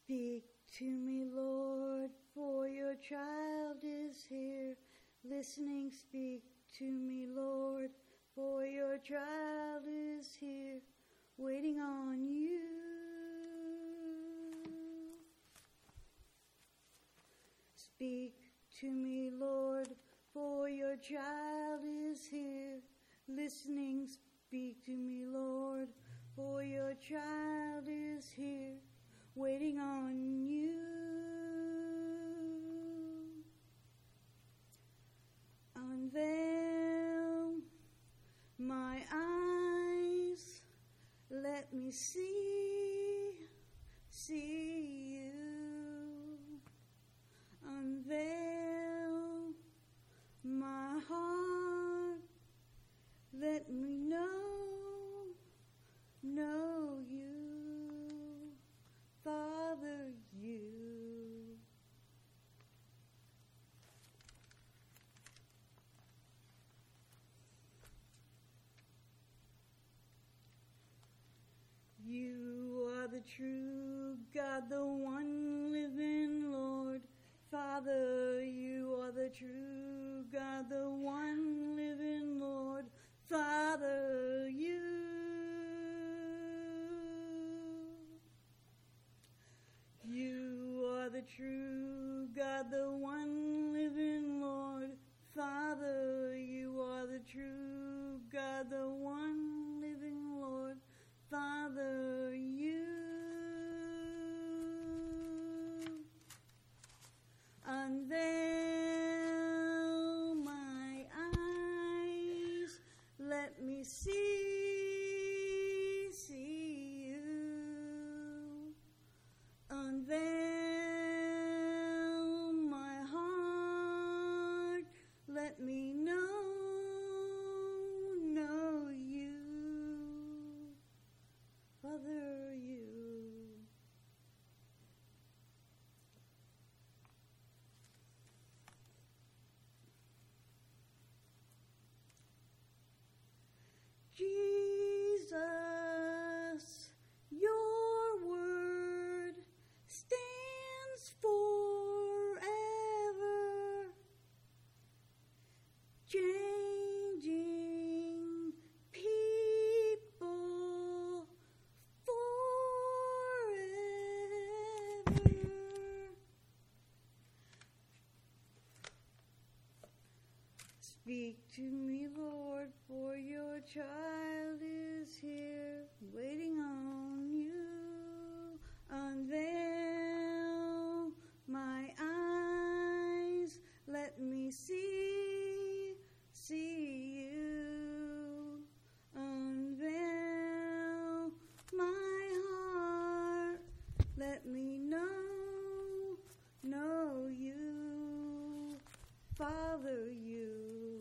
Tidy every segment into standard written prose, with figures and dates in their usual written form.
Speak to me, Lord, for your child is here. Listening, speak to me, Lord, for your child is here, waiting on you. Speak to me, Lord, for your child is here. Listening, speak to me, Lord, for your child is here, waiting on you. Unveil my eyes, let me see you. Unveil my heart, let me know you, Father, you. You are the true God, the one living Lord. Father, you are the true God, the one living Lord. Father, you. You are the true God, the one living Lord. Father, you are the true God, the one living Lord. Father, you. Unveil my eyes, let me see you. Unveil my heart, let me know you, Father, you. Jesus, your word stands forever, changing people forever. Speak to me, Lord, for your child is here, waiting on you. Unveil my eyes, let me see you. Unveil my heart, let me know you, Father, you.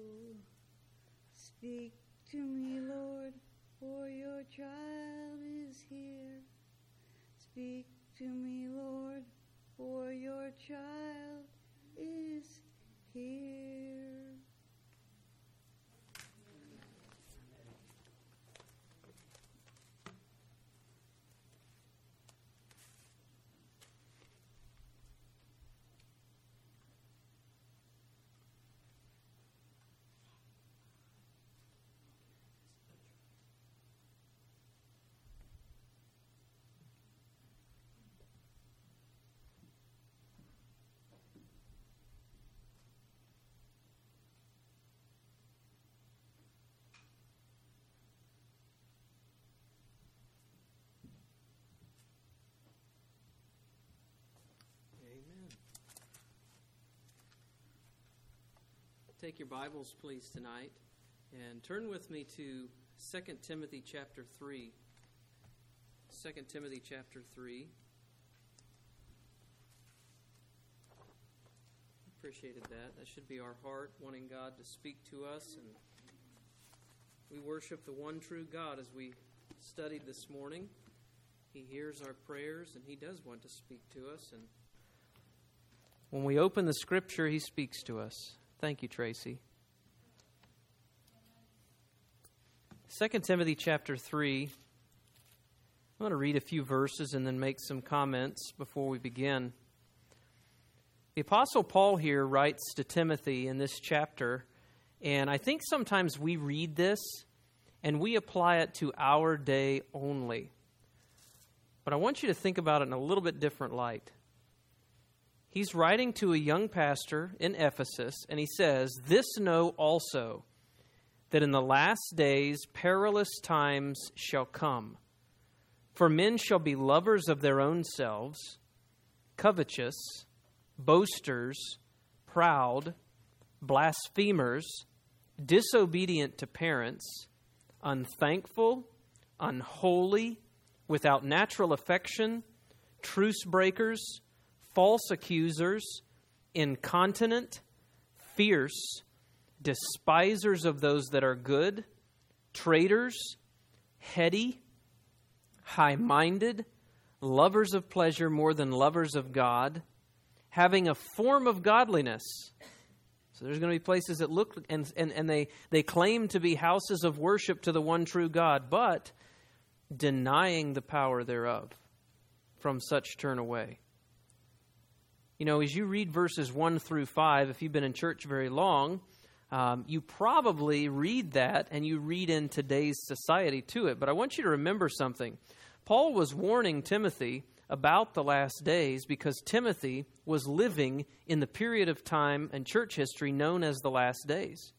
Speak to me, Lord, for your child is here. Speak to me, Lord, for your child is here. Take your Bibles, please, tonight, and turn with me to 2 Timothy chapter 3. 2 Timothy chapter 3. Appreciated that. That should be our heart, wanting God to speak to us. And we worship the one true God as we studied this morning. He hears our prayers, and He does want to speak to us. And when we open the Scripture, He speaks to us. Thank you, Tracy. 2 Timothy chapter 3. I'm going to read a few verses and then make some comments before we begin. The Apostle Paul here writes to Timothy in this chapter, and I think sometimes we read this and we apply it to our day only. But I want you to think about it in a little bit different light. He's writing to a young pastor in Ephesus, and he says, "This know also, that in the last days perilous times shall come. For men shall be lovers of their own selves, covetous, boasters, proud, blasphemers, disobedient to parents, unthankful, unholy, without natural affection, truce breakers, false accusers, incontinent, fierce, despisers of those that are good, traitors, heady, high-minded, lovers of pleasure more than lovers of God, having a form of godliness." So there's going to be places that look, and they claim to be houses of worship to the one true God, but denying the power thereof. From such turn away. You know, as you read verses 1 through 5, if you've been in church very long, you probably read that and you read in today's society to it. But I want you to remember something. Paul was warning Timothy about the last days because Timothy was living in the period of time and church history known as the last days.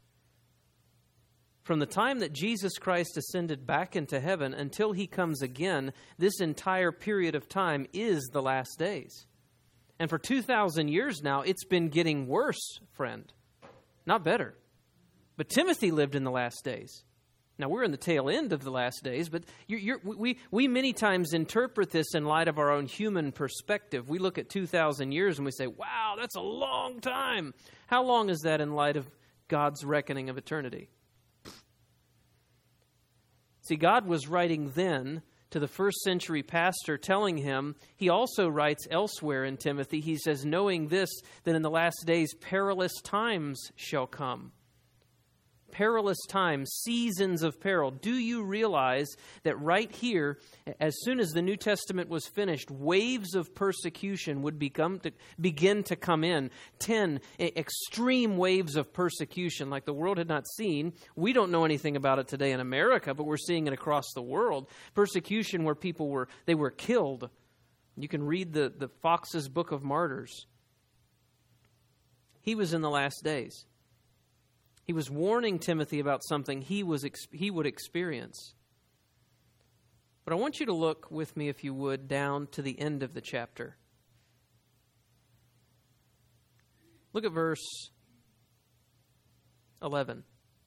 From the time that Jesus Christ ascended back into heaven until he comes again, this entire period of time is the last days. And for 2,000 years now, it's been getting worse, friend. Not better. But Timothy lived in the last days. Now, we're in the tail end of the last days, but we many times interpret this in light of our own human perspective. We look at 2,000 years and we say, wow, that's a long time. How long is that in light of God's reckoning of eternity? See, God was writing then to the first century pastor telling him, he also writes elsewhere in Timothy, he says, knowing this, that in the last days perilous times shall come. Perilous times, seasons of peril. Do you realize that right here, as soon as the New Testament was finished, waves of persecution would begin to come in? 10 extreme waves of persecution like the world had not seen. We don't know anything about it today in America, but we're seeing it across the world. Persecution where people were killed. You can read the Fox's Book of Martyrs. He was in the last days. He was warning Timothy about something he would experience. But I want you to look with me, if you would, down to the end of the chapter. Look at verse 11.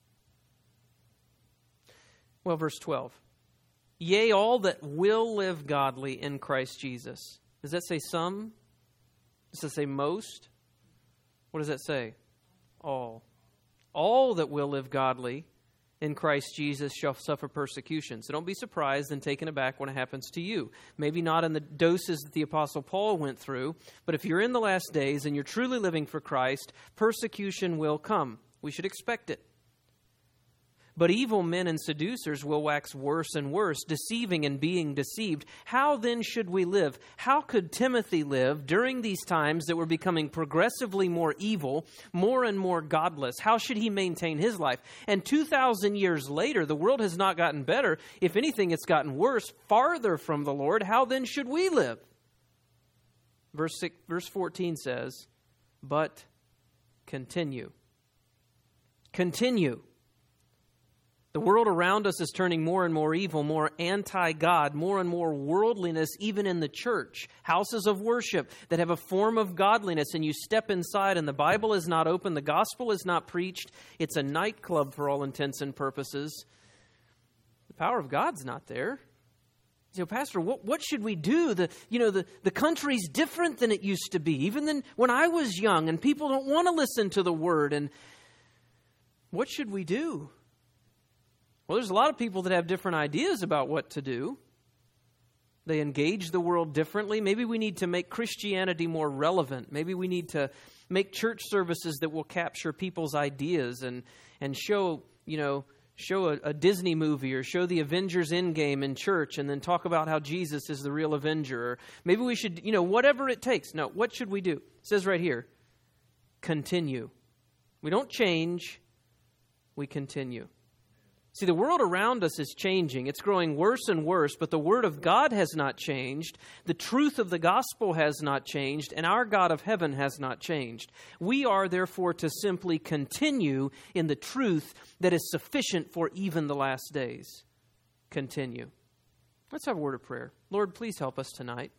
Well, verse 12. Yea, all that will live godly in Christ Jesus. Does that say some? Does that say most? What does that say? All. All that will live godly in Christ Jesus shall suffer persecution. So don't be surprised and taken aback when it happens to you. Maybe not in the doses that the Apostle Paul went through, but if you're in the last days and you're truly living for Christ, persecution will come. We should expect it. But evil men and seducers will wax worse and worse, deceiving and being deceived. How then should we live? How could Timothy live during these times that were becoming progressively more evil, more and more godless? How should he maintain his life? And 2,000 years later, the world has not gotten better. If anything, it's gotten worse, farther from the Lord. How then should we live? Verse 14 says, but continue. Continue. The world around us is turning more and more evil, more anti-God, more and more worldliness, even in the church. Houses of worship that have a form of godliness, and you step inside and the Bible is not open, the gospel is not preached. It's a nightclub for all intents and purposes. The power of God's not there. So, Pastor, what should we do? The country's different than it used to be, even than when I was young, and people don't want to listen to the word. And what should we do? Well, there's a lot of people that have different ideas about what to do. They engage the world differently. Maybe we need to make Christianity more relevant. Maybe we need to make church services that will capture people's ideas and show show a Disney movie or show the Avengers Endgame in church and then talk about how Jesus is the real Avenger. Or maybe we should, whatever it takes. No, what should we do? It says right here, continue. We don't change, we continue. See, the world around us is changing. It's growing worse and worse, but the Word of God has not changed. The truth of the gospel has not changed, and our God of heaven has not changed. We are, therefore, to simply continue in the truth that is sufficient for even the last days. Continue. Let's have a word of prayer. Lord, please help us tonight.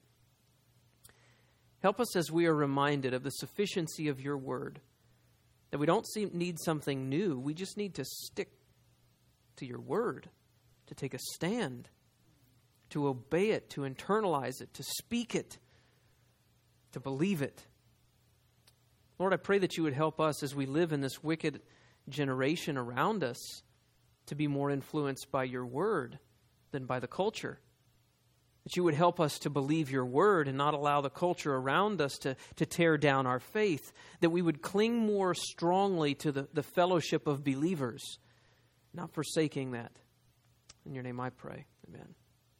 Help us as we are reminded of the sufficiency of your Word, that we don't need something new. We just need to stick to your Word, to take a stand, to obey it, to internalize it, to speak it, to believe it. Lord, I pray that you would help us as we live in this wicked generation around us to be more influenced by your Word than by the culture. That you would help us to believe your Word and not allow the culture around us to tear down our faith. That we would cling more strongly to the fellowship of believers, not forsaking that. In your name I pray. Amen.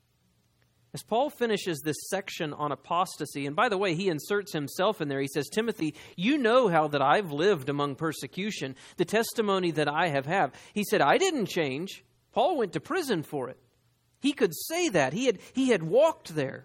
As Paul finishes this section on apostasy, and by the way, he inserts himself in there. He says, Timothy, you know how that I've lived among persecution, the testimony that I have had. He said, I didn't change. Paul went to prison for it. He could say that. He had walked there.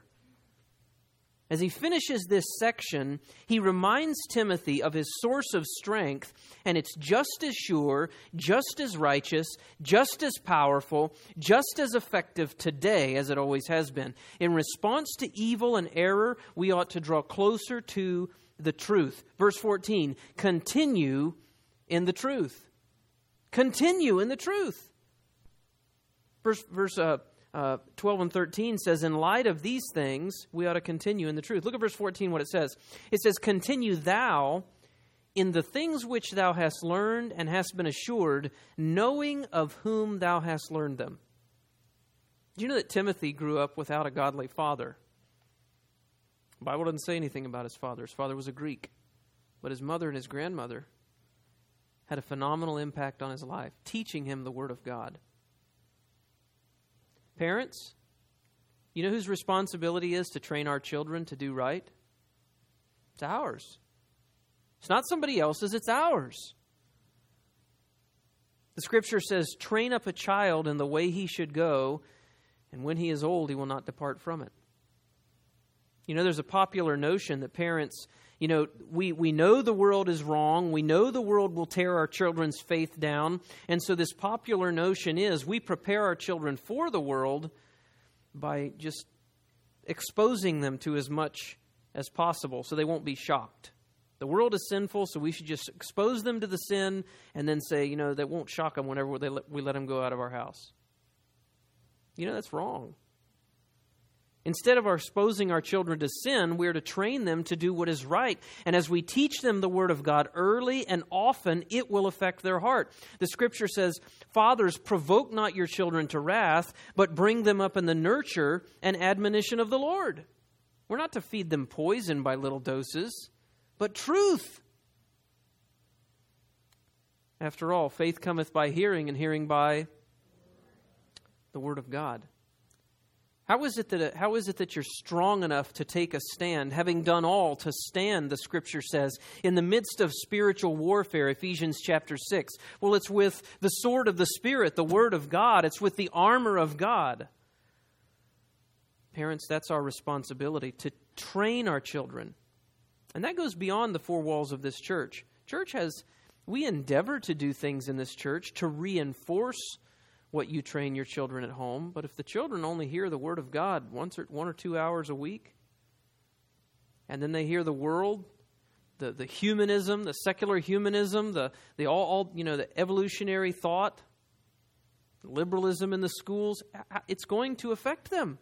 As he finishes this section, he reminds Timothy of his source of strength, and it's just as sure, just as righteous, just as powerful, just as effective today as it always has been. In response to evil and error, we ought to draw closer to the truth. Verse 14, continue in the truth. Continue in the truth. Verse 12 and 13 says, in light of these things, we ought to continue in the truth. Look at verse 14, what it says. It says, continue thou in the things which thou hast learned and hast been assured, knowing of whom thou hast learned them. Do you know that Timothy grew up without a godly father? The Bible doesn't say anything about his father. His father was a Greek. But his mother and his grandmother had a phenomenal impact on his life, teaching him the Word of God. Parents, you know whose responsibility is to train our children to do right? It's ours. It's not somebody else's, it's ours. The Scripture says, train up a child in the way he should go, and when he is old, he will not depart from it. You know, there's a popular notion that parents, we know the world is wrong. We know the world will tear our children's faith down. And so this popular notion is we prepare our children for the world by just exposing them to as much as possible so they won't be shocked. The world is sinful, so we should just expose them to the sin and then say, that won't shock them whenever we let them go out of our house. That's wrong. Instead of exposing our children to sin, we're to train them to do what is right. And as we teach them the Word of God early and often, it will affect their heart. The Scripture says, fathers, provoke not your children to wrath, but bring them up in the nurture and admonition of the Lord. We're not to feed them poison by little doses, but truth. After all, faith cometh by hearing, and hearing by the Word of God. How is it that you're strong enough to take a stand, having done all to stand, the Scripture says, in the midst of spiritual warfare, Ephesians chapter 6? Well, it's with the sword of the Spirit, the Word of God. It's with the armor of God. Parents, that's our responsibility, to train our children. And that goes beyond the four walls of this church. We endeavor to do things in this church to reinforce what you train your children at home. But if the children only hear the Word of God 1 or 2 hours a week, and then they hear the world, the humanism, the secular humanism, the evolutionary thought, liberalism in the schools, it's going to affect them.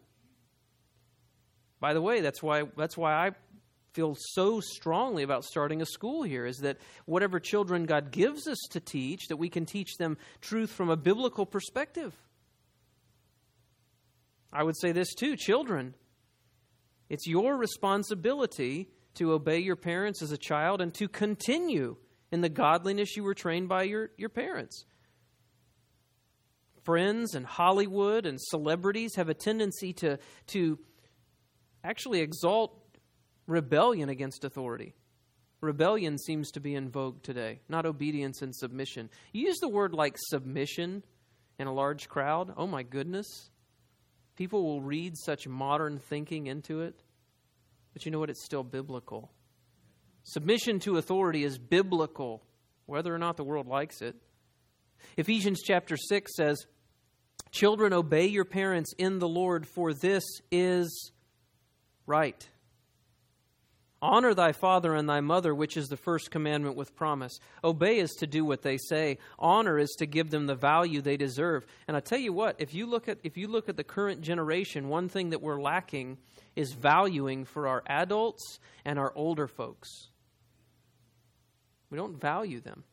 By the way, that's why I feel so strongly about starting a school here, is that whatever children God gives us to teach, that we can teach them truth from a biblical perspective. I would say this too, children. It's your responsibility to obey your parents as a child and to continue in the godliness you were trained by your parents. friends and Hollywood and celebrities have a tendency to actually exalt rebellion against authority. Rebellion seems to be in vogue today, not obedience and submission. You use the word like submission in a large crowd, oh my goodness. People will read such modern thinking into it. But you know what? It's still biblical. Submission to authority is biblical, whether or not the world likes it. Ephesians chapter 6 says, "Children, obey your parents in the Lord, for this is right. Honor thy father and thy mother, which is the first commandment with promise." Obey is to do what they say. Honor is to give them the value they deserve. And I tell you what, if you look at the current generation, one thing that we're lacking is valuing for our adults and our older folks. We don't value them.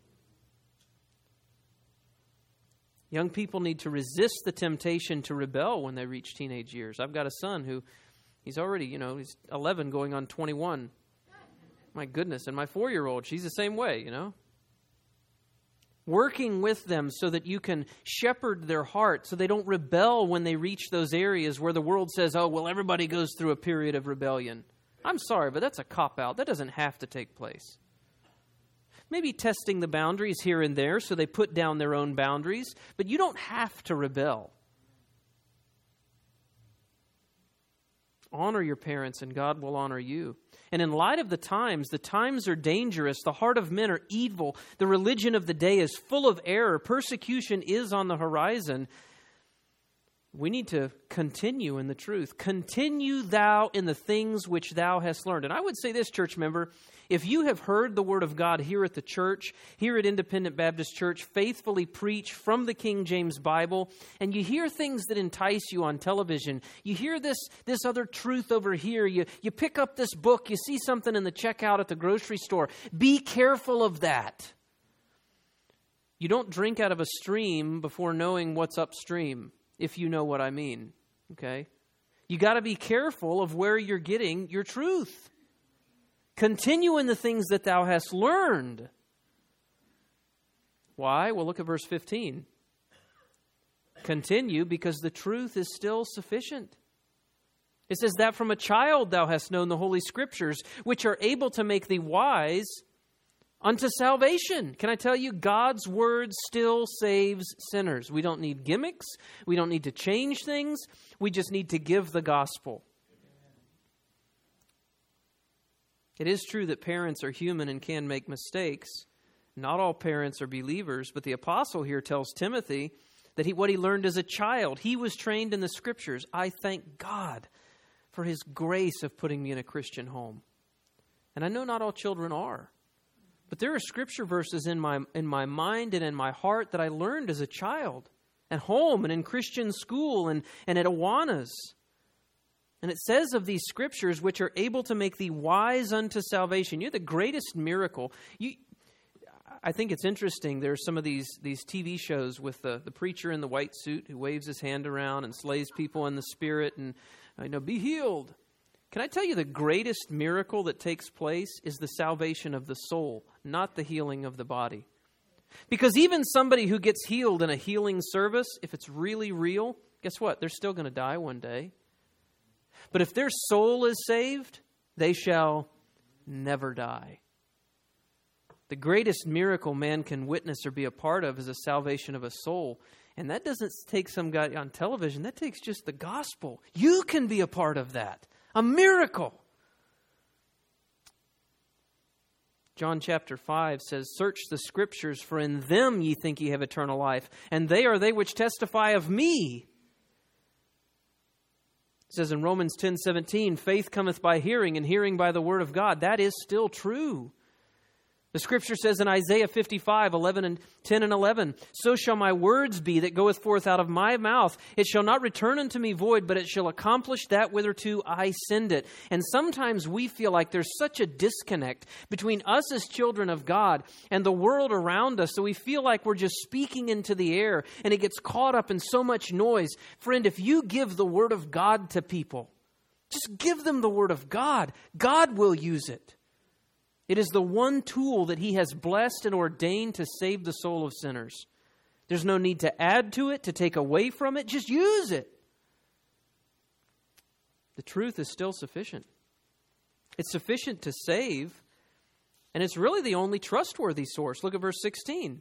Young people need to resist the temptation to rebel when they reach teenage years. I've got a son who, he's already, he's 11 going on 21. My goodness. And my 4-year-old, she's the same way, Working with them so that you can shepherd their heart so they don't rebel when they reach those areas where the world says, oh, well, everybody goes through a period of rebellion. I'm sorry, but that's a cop-out. That doesn't have to take place. Maybe testing the boundaries here and there so they put down their own boundaries, but you don't have to rebel. Honor your parents and God will honor you. And in light of the times are dangerous. The heart of men are evil. The religion of the day is full of error. Persecution is on the horizon. We need to continue in the truth. Continue thou in the things which thou hast learned. And I would say this, church member, if you have heard the Word of God here at the church, here at Independent Baptist Church, faithfully preach from the King James Bible, and you hear things that entice you on television, you hear this other truth over here, you pick up this book, you see something in the checkout at the grocery store, be careful of that. You don't drink out of a stream before knowing what's upstream, if you know what I mean, okay? You got to be careful of where you're getting your truth. Continue in the things that thou hast learned. Why? Well, look at verse 15. Continue because the truth is still sufficient. It says that from a child thou hast known the Holy Scriptures, which are able to make thee wise unto salvation. Can I tell you, God's Word still saves sinners. We don't need gimmicks. We don't need to change things. We just need to give the gospel. It is true that parents are human and can make mistakes. Not all parents are believers, but the apostle here tells Timothy that what he learned as a child, he was trained in the Scriptures. I thank God for His grace of putting me in a Christian home. And I know not all children are. But there are Scripture verses in my mind and in my heart that I learned as a child, at home and in Christian school and at Awanas. And it says of these Scriptures, which are able to make thee wise unto salvation. You're the greatest miracle. I think it's interesting. There are some of these TV shows with the preacher in the white suit who waves his hand around and slays people in the spirit and, be healed. Can I tell you the greatest miracle that takes place is the salvation of the soul, not the healing of the body. Because even somebody who gets healed in a healing service, if it's really real, guess what? They're still going to die one day. But if their soul is saved, they shall never die. The greatest miracle man can witness or be a part of is the salvation of a soul. And that doesn't take some guy on television. That takes just the gospel. You can be a part of that. A miracle. John chapter 5 says, "Search the Scriptures, for in them ye think ye have eternal life, and they are they which testify of me." It says in Romans 10:17, "Faith cometh by hearing, and hearing by the word of God." That is still true. The Scripture says in Isaiah 55, 10 and 11, "So shall my words be that goeth forth out of my mouth. It shall not return unto me void, but it shall accomplish that whitherto I send it." And sometimes we feel like there's such a disconnect between us as children of God and the world around us, so we feel like we're just speaking into the air, and it gets caught up in so much noise. Friend, if you give the Word of God to people, just give them the Word of God. God will use it. It is the one tool that He has blessed and ordained to save the soul of sinners. There's no need to add to it, to take away from it. Just use it. The truth is still sufficient. It's sufficient to save, and it's really the only trustworthy source. Look at verse 16.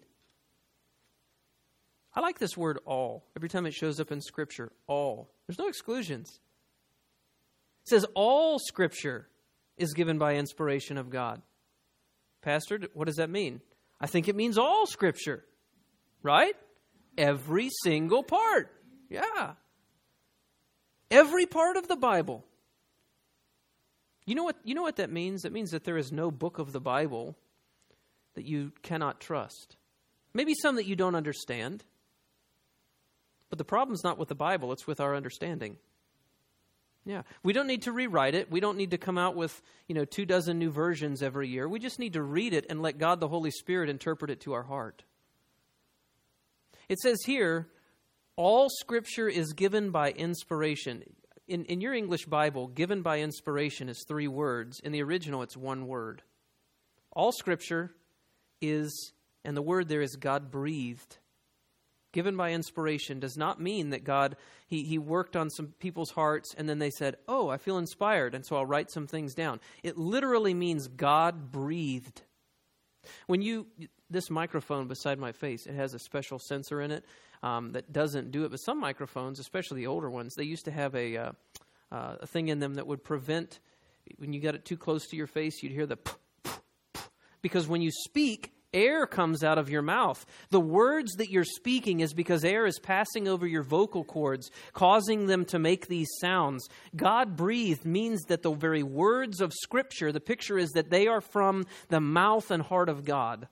I like this word all. Every time it shows up in Scripture, all. There's no exclusions. It says all Scripture is given by inspiration of God. Pastor, what does that mean? I think it means all Scripture, right? Every single part. Yeah. Every part of the Bible. You know what that means? It means that there is no book of the Bible that you cannot trust. Maybe some that you don't understand. But the problem's not with the Bible, it's with our understanding. Yeah. We don't need to rewrite it. We don't need to come out with, 24 new versions every year. We just need to read it and let God the Holy Spirit interpret it to our heart. It says here, all Scripture is given by inspiration. In your English Bible, given by inspiration is 3 words. In the original, it's 1 word. All Scripture is, and the word there is God-breathed. Given by inspiration does not mean that God, he worked on some people's hearts and then they said, oh, I feel inspired, and so I'll write some things down. It literally means God-breathed. This microphone beside my face, it has a special sensor in it that doesn't do it. But some microphones, especially the older ones, they used to have a thing in them that would prevent, when you got it too close to your face, you'd hear the because when you speak, air comes out of your mouth. The words that you're speaking is because air is passing over your vocal cords, causing them to make these sounds. God-breathed means that the very words of Scripture, the picture is that they are from the mouth and heart of God.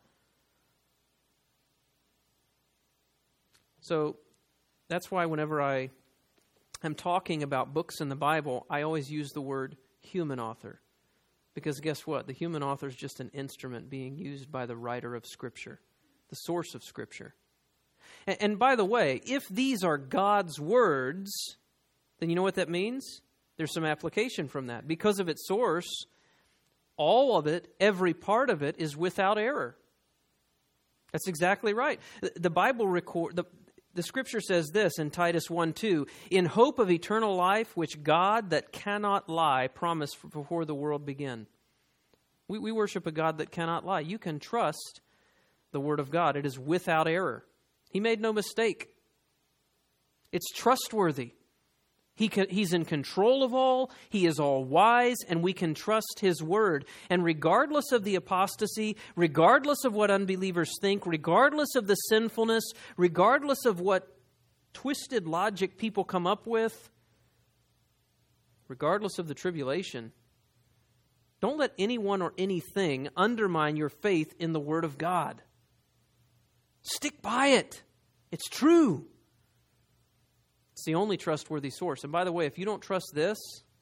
So that's why whenever I am talking about books in the Bible, I always use the word human author. Because guess what? The human author is just an instrument being used by the writer of Scripture, the source of Scripture. And by the way, if these are God's words, then you know what that means? There's some application from that. Because of its source, all of it, every part of it, is without error. That's exactly right. The Bible the Scripture says this in Titus 1:2, in hope of eternal life, which God that cannot lie promised before the world began. We worship a God that cannot lie. You can trust the Word of God. It is without error. He made no mistake. It's trustworthy. He's in control of all. He is all wise, and we can trust His Word. And regardless of the apostasy, regardless of what unbelievers think, regardless of the sinfulness, regardless of what twisted logic people come up with, regardless of the tribulation, don't let anyone or anything undermine your faith in the Word of God. Stick by it. It's true. It's the only trustworthy source. And by the way, if you don't trust this,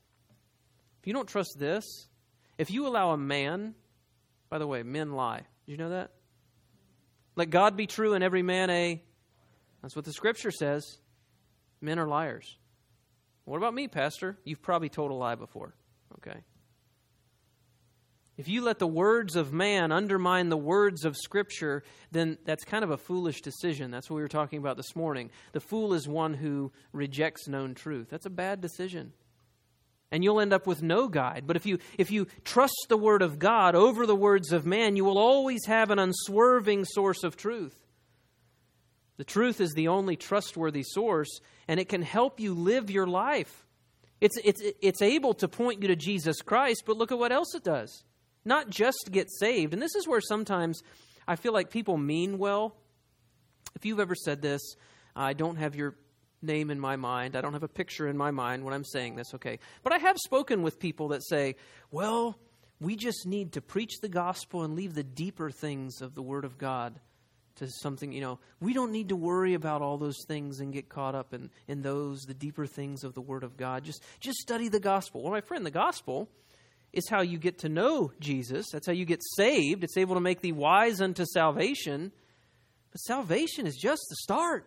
if you allow a man, by the way, men lie. Did you know that? Let God be true and every man that's what the Scripture says. Men are liars. What about me, Pastor? You've probably told a lie before. Okay. If you let the words of man undermine the words of Scripture, then that's kind of a foolish decision. That's what we were talking about this morning. The fool is one who rejects known truth. That's a bad decision. And you'll end up with no guide. But if you trust the Word of God over the words of man, you will always have an unswerving source of truth. The truth is the only trustworthy source, and it can help you live your life. It's able to point you to Jesus Christ, but look at what else it does. Not just get saved. And this is where sometimes I feel like people mean well. If you've ever said this, I don't have your name in my mind. I don't have a picture in my mind when I'm saying this, okay. But I have spoken with people that say, well, we just need to preach the gospel and leave the deeper things of the Word of God to something, we don't need to worry about all those things and get caught up in those, the deeper things of the Word of God. Just study the gospel. Well, my friend, the gospel is how you get to know Jesus. That's how you get saved. It's able to make thee wise unto salvation. But salvation is just the start.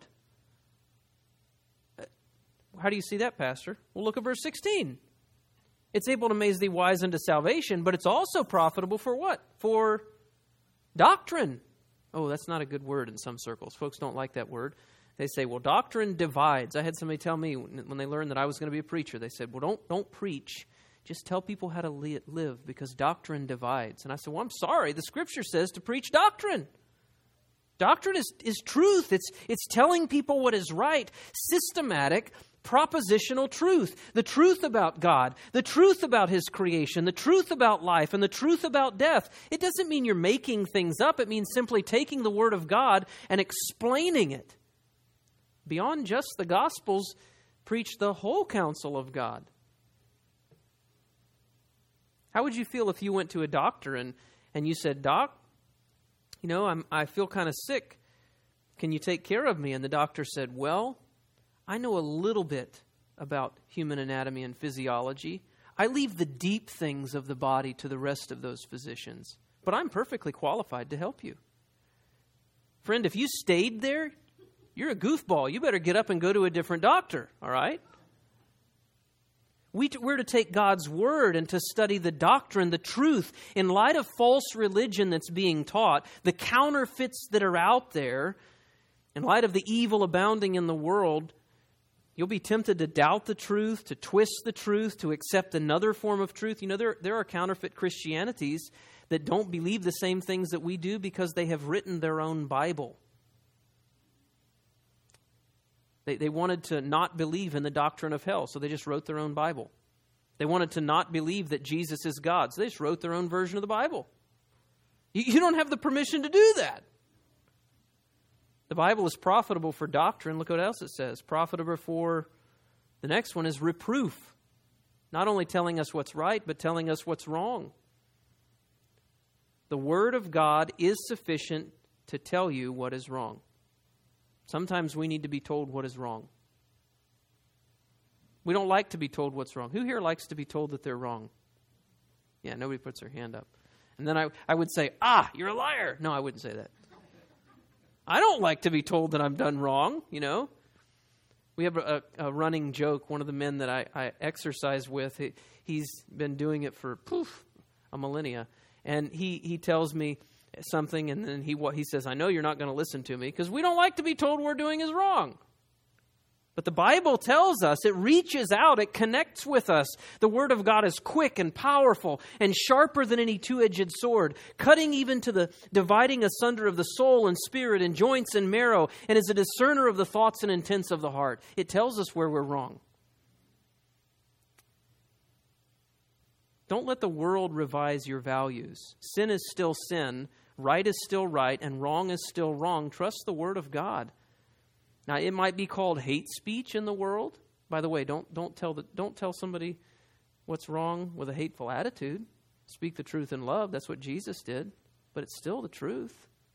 How do you see that, Pastor? Well, look at verse 16. It's able to make thee wise unto salvation, but it's also profitable for what? For doctrine. that's not a good word in some circles. Folks don't like that word. They say, well, doctrine divides. I had somebody tell me when they learned that I was going to be a preacher, they said, well, don't preach. Just tell people how to live because doctrine divides. And I said, well, I'm sorry. The Scripture says to preach doctrine. Doctrine is truth. It's telling people what is right. Systematic, propositional truth. The truth about God. The truth about His creation. The truth about life. And the truth about death. It doesn't mean you're making things up. It means simply taking the Word of God and explaining it. Beyond just the Gospels, preach the whole counsel of God. How would you feel if you went to a doctor and you said, Doc, I feel kind of sick. Can you take care of me? And the doctor said, well, I know a little bit about human anatomy and physiology. I leave the deep things of the body to the rest of those physicians. But I'm perfectly qualified to help you. Friend, if you stayed there, you're a goofball. You better get up and go to a different doctor, all right? We're to take God's Word and to study the doctrine, the truth, in light of false religion that's being taught, the counterfeits that are out there, in light of the evil abounding in the world. You'll be tempted to doubt the truth, to twist the truth, to accept another form of truth. There are counterfeit Christianities that don't believe the same things that we do because they have written their own Bible. They wanted to not believe in the doctrine of hell, so they just wrote their own Bible. They wanted to not believe that Jesus is God, so they just wrote their own version of the Bible. You don't have the permission to do that. The Bible is profitable for doctrine. Look what else it says. Profitable for, the next one is reproof. Not only telling us what's right, but telling us what's wrong. The Word of God is sufficient to tell you what is wrong. Sometimes we need to be told what is wrong. We don't like to be told what's wrong. Who here likes to be told that they're wrong? Yeah, nobody puts their hand up. And then I would say, you're a liar. No, I wouldn't say that. I don't like to be told that I'm done wrong, We have a running joke. One of the men that I exercise with, he's been doing it for a millennia. And he tells me something, and then he says, I know you're not going to listen to me, because we don't like to be told we're doing is wrong. But the Bible tells us, it reaches out, it connects with us. The Word of God is quick and powerful and sharper than any two-edged sword, cutting even to the dividing asunder of the soul and spirit and joints and marrow, and is a discerner of the thoughts and intents of the heart. It tells us where we're wrong. Don't let the world revise your values. Sin is still sin, right is still right, and wrong is still wrong. Trust the Word of God. Now, it might be called hate speech in the world. By the way, don't tell somebody what's wrong with a hateful attitude. Speak the truth in love. That's what Jesus did. But it's still the truth.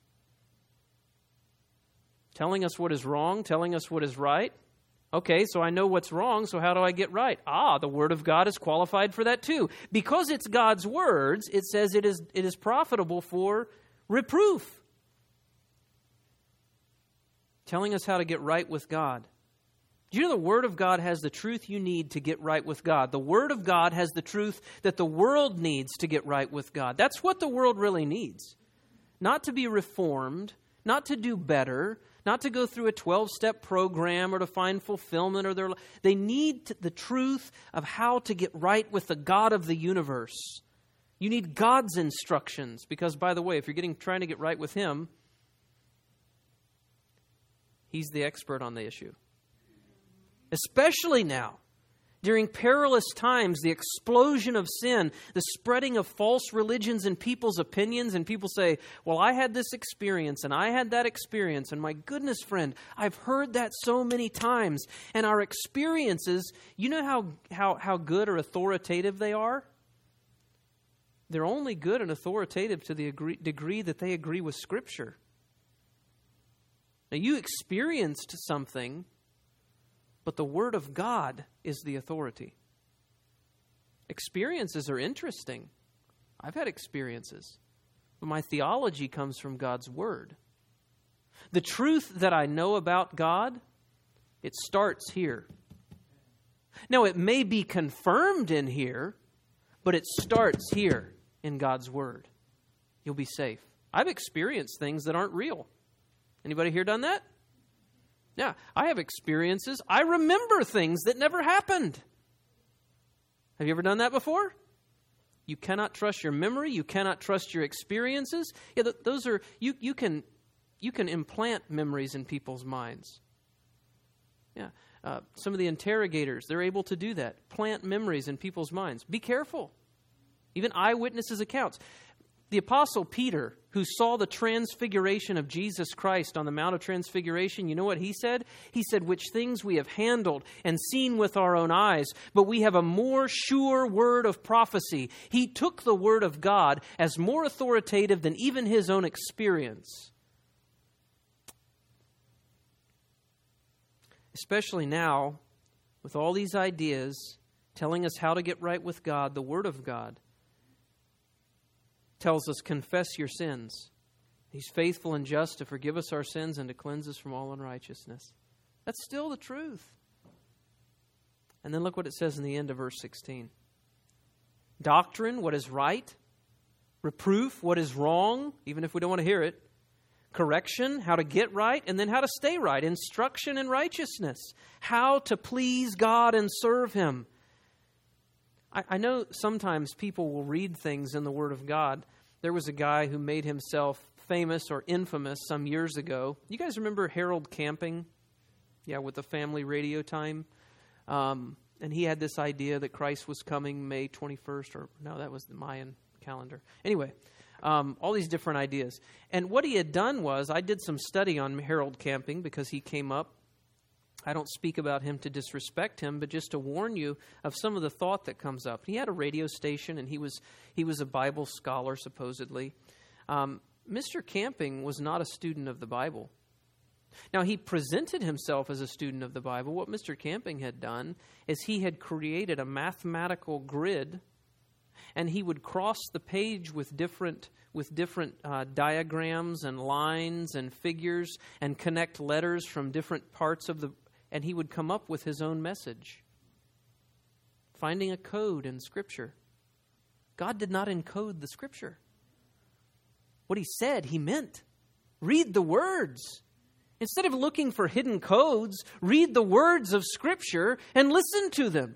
Telling us what is wrong, telling us what is right. Okay, so I know what's wrong, so how do I get right? The Word of God is qualified for that too. Because it's God's words, it says it is profitable for reproof. Telling us how to get right with God. Do you know the Word of God has the truth you need to get right with God? The Word of God has the truth that the world needs to get right with God. That's what the world really needs. Not to be reformed, not to do better, not to go through a 12-step program or to find fulfillment. They need the truth of how to get right with the God of the universe. You need God's instructions because, by the way, if you're trying to get right with Him, He's the expert on the issue. Especially now, during perilous times, the explosion of sin, the spreading of false religions and people's opinions, and people say, well, I had this experience and I had that experience, and my goodness, friend, I've heard that so many times. And our experiences, you know how good or authoritative they are? They're only good and authoritative to the degree that they agree with Scripture. Now, you experienced something, but the Word of God is the authority. Experiences are interesting. I've had experiences, but my theology comes from God's Word. The truth that I know about God, it starts here. Now, it may be confirmed in here, but it starts here in God's Word. You'll be safe. I've experienced things that aren't real. Anybody here done that? Yeah, I have experiences. I remember things that never happened. Have you ever done that before? You cannot trust your memory. You cannot trust your experiences. Yeah, those are you can implant memories in people's minds. Yeah, some of the interrogators, they're able to do that. Plant memories in people's minds. Be careful. Even eyewitnesses' accounts. The Apostle Peter, who saw the transfiguration of Jesus Christ on the Mount of Transfiguration, you know what he said? He said, which things we have handled and seen with our own eyes, but we have a more sure word of prophecy. He took the word of God as more authoritative than even his own experience. Especially now, with all these ideas telling us how to get right with God, the Word of God tells us, confess your sins. He's faithful and just to forgive us our sins and to cleanse us from all unrighteousness. That's still the truth. And then look what it says in the end of verse 16. Doctrine, what is right. Reproof, what is wrong, even if we don't want to hear it. Correction, how to get right, and then how to stay right. Instruction in righteousness, how to please God and serve Him. I know sometimes people will read things in the Word of God. There was a guy who made himself famous or infamous some years ago. You guys remember Harold Camping? Yeah, with the family radio time. And he had this idea that Christ was coming May 21st, or no, that was the Mayan calendar. Anyway, all these different ideas. And what he had done was, I did some study on Harold Camping because he came up. I don't speak about him to disrespect him, but just to warn you of some of the thought that comes up. He had a radio station, and he was a Bible scholar, supposedly. Mr. Camping was not a student of the Bible. Now, he presented himself as a student of the Bible. What Mr. Camping had done is he had created a mathematical grid, and he would cross the page with different diagrams and lines and figures and connect letters from different parts of the... And he would come up with his own message, finding a code in Scripture. God did not encode the Scripture. What he said, he meant. Read the words. Instead of looking for hidden codes, read the words of Scripture and listen to them.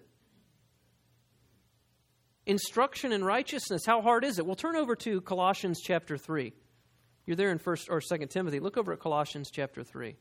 Instruction in righteousness, how hard is it? Well, turn over to Colossians chapter 3. You're there in 1st or 2nd Timothy. Look over at Colossians chapter 3.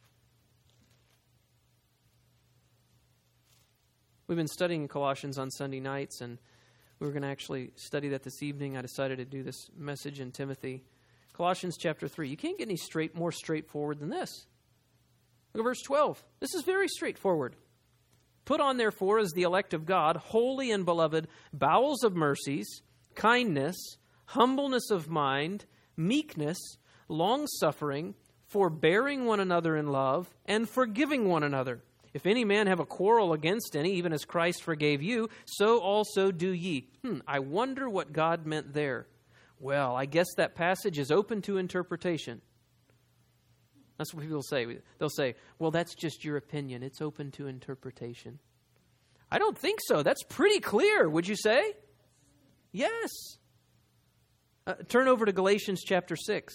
We've been studying Colossians on Sunday nights, and we were going to actually study that this evening. I decided to do this message in Timothy. Colossians chapter 3. You can't get any more straightforward than this. Look at verse 12. This is very straightforward. Put on, therefore, as the elect of God, holy and beloved, bowels of mercies, kindness, humbleness of mind, meekness, long-suffering, forbearing one another in love, and forgiving one another. If any man have a quarrel against any, even as Christ forgave you, so also do ye. I wonder what God meant there. Well, I guess that passage is open to interpretation. That's what people say. They'll say, well, that's just your opinion. It's open to interpretation. I don't think so. That's pretty clear, would you say? Yes. Turn over to Galatians chapter 6.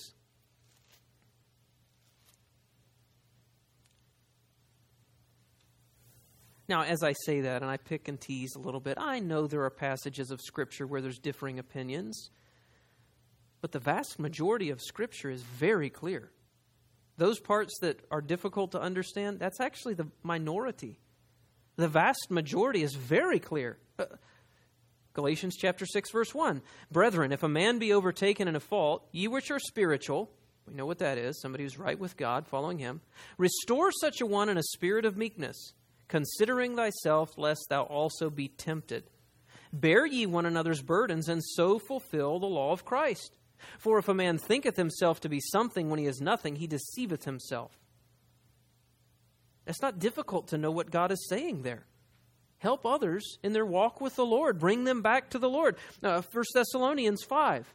Now, as I say that, and I pick and tease a little bit, I know there are passages of Scripture where there's differing opinions, but the vast majority of Scripture is very clear. Those parts that are difficult to understand, that's actually the minority. The vast majority is very clear. Galatians chapter 6, verse 1. Brethren, if a man be overtaken in a fault, ye which are spiritual, we know what that is, somebody who's right with God, following Him, restore such a one in a spirit of meekness, considering thyself, lest thou also be tempted. Bear ye one another's burdens, and so fulfill the law of Christ. For if a man thinketh himself to be something when he is nothing, he deceiveth himself. It's not difficult to know what God is saying there. Help others in their walk with the Lord. Bring them back to the Lord. 1 Thessalonians 5.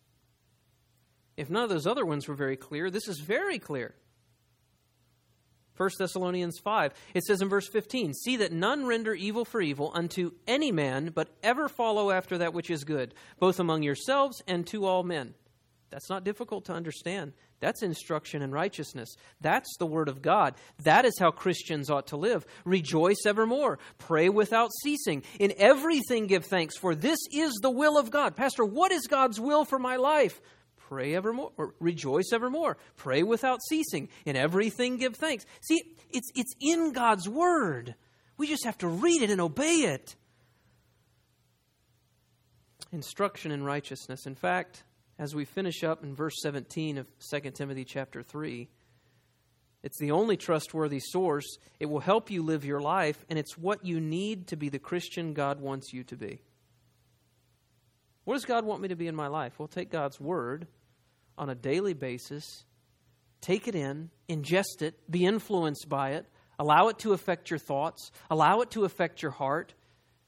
If none of those other ones were very clear, this is very clear. 1 Thessalonians 5, it says in verse 15, "See that none render evil for evil unto any man, but ever follow after that which is good, both among yourselves and to all men." That's not difficult to understand. That's instruction in righteousness. That's the Word of God. That is how Christians ought to live. "Rejoice evermore. Pray without ceasing. In everything give thanks, for this is the will of God." Pastor, what is God's will for my life? Pray evermore, or rejoice evermore. Pray without ceasing. In everything give thanks. See, it's in God's Word. We just have to read it and obey it. Instruction in righteousness. In fact, as we finish up in verse 17 of 2 Timothy chapter 3, it's the only trustworthy source. It will help you live your life, and it's what you need to be the Christian God wants you to be. What does God want me to be in my life? Well, take God's Word on a daily basis, take it in, ingest it, be influenced by it, allow it to affect your thoughts, allow it to affect your heart.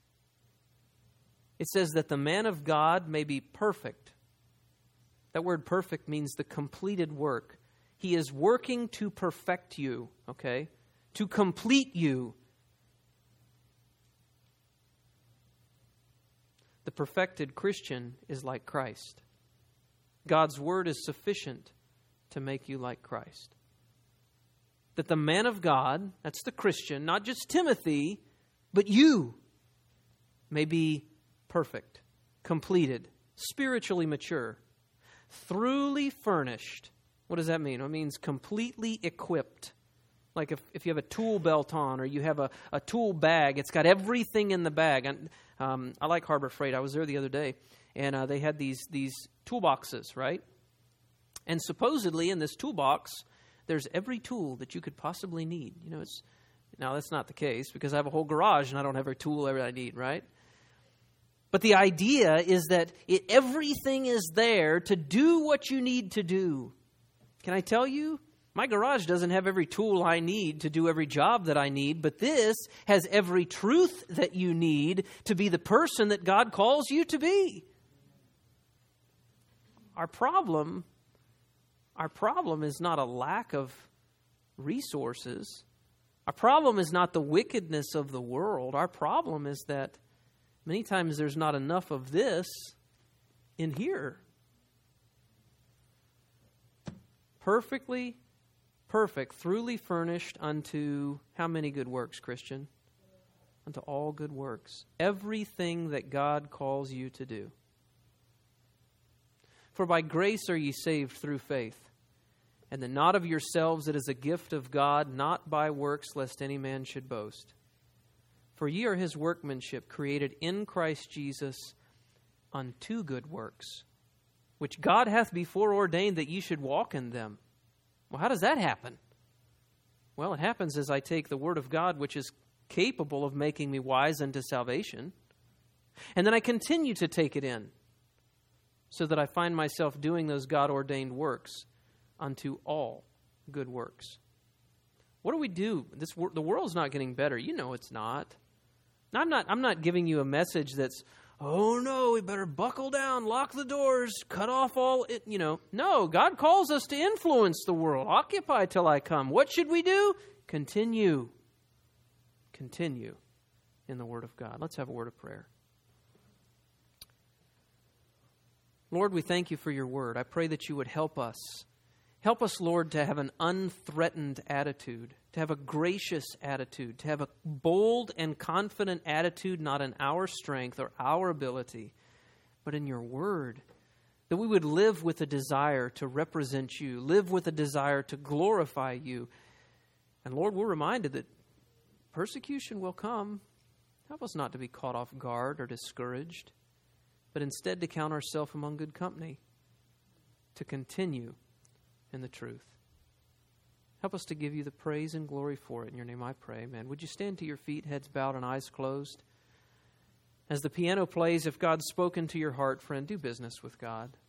It says that the man of God may be perfect. That word perfect means the completed work. He is working to perfect you, okay? To complete you. The perfected Christian is like Christ. God's Word is sufficient to make you like Christ. That the man of God, that's the Christian, not just Timothy, but you, may be perfect, completed, spiritually mature, thoroughly furnished. What does that mean? It means completely equipped. Like if you have a tool belt on or you have a tool bag, it's got everything in the bag. And I like Harbor Freight. I was there the other day, and they had these toolboxes, right? And supposedly in this toolbox, there's every tool that you could possibly need. You know, now that's not the case because I have a whole garage and I don't have every tool I need, right? But the idea is that everything is there to do what you need to do. Can I tell you? My garage doesn't have every tool I need to do every job that I need, but this has every truth that you need to be the person that God calls you to be. Our problem is not a lack of resources. Our problem is not the wickedness of the world. Our problem is that many times there's not enough of this in here. Perfectly perfect, thoroughly furnished unto how many good works, Christian? Unto all good works. Everything that God calls you to do. For by grace are ye saved through faith, and that not of yourselves, it is a gift of God, not by works, lest any man should boast. For ye are his workmanship, created in Christ Jesus unto good works, which God hath before ordained that ye should walk in them. Well, how does that happen? Well, it happens as I take the Word of God, which is capable of making me wise unto salvation, and then I continue to take it in, so that I find myself doing those God-ordained works unto all good works. What do we do? The world's not getting better. You know it's not. Now, I'm not giving you a message that's, oh no, we better buckle down, lock the doors, cut off all it, No, God calls us to influence the world. Occupy till I come. What should we do? Continue. Continue in the Word of God. Let's have a word of prayer. Lord, we thank you for your Word. I pray that you would help us. Help us, Lord, to have an unthreatened attitude, to have a gracious attitude, to have a bold and confident attitude, not in our strength or our ability, but in your Word. That we would live with a desire to represent you, live with a desire to glorify you. And Lord, we're reminded that persecution will come. Help us not to be caught off guard or discouraged, but instead to count ourselves among good company, to continue in the truth. Help us to give you the praise and glory for it. In your name I pray, amen. Would you stand to your feet, heads bowed and eyes closed? As the piano plays, if God's spoken to your heart, friend, do business with God.